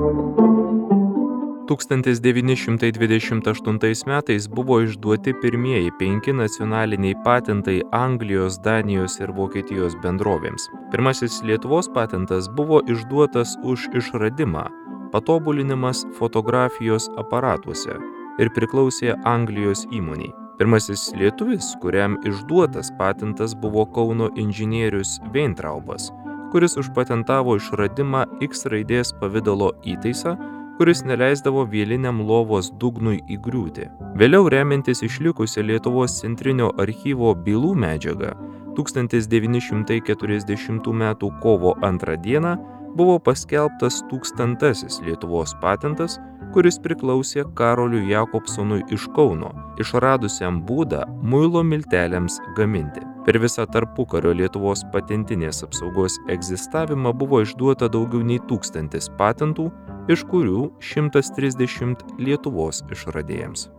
1928 metais buvo išduoti pirmieji 5 nacionaliniai patentai Anglijos, Danijos ir Vokietijos bendrovėms. Pirmasis Lietuvos patentas buvo išduotas už išradimą patobulinimas fotografijos aparatuose ir priklausė Anglijos įmonei. Pirmasis lietuvis, kuriam išduotas patentas, buvo Kauno inžinierius Weintraubas, kuris užpatentavo išradimą X raidės pavidalo įtaisą, kuris neleisdavo vieliniam lovos dugnui įgriūti. Vėliau, remiantis išlikusią Lietuvos centrinio archyvo bylų medžiagą, 1940 m. kovo 2 d. buvo paskelbtas 1000-asis Lietuvos patentas, kuris priklausė Karoliui Jakobsonui iš Kauno, išradusiam būdą muilo milteliams gaminti. Per visą tarpukario Lietuvos patentinės apsaugos egzistavimą buvo išduota daugiau nei 1000 patentų, iš kurių 130 Lietuvos išradėjams.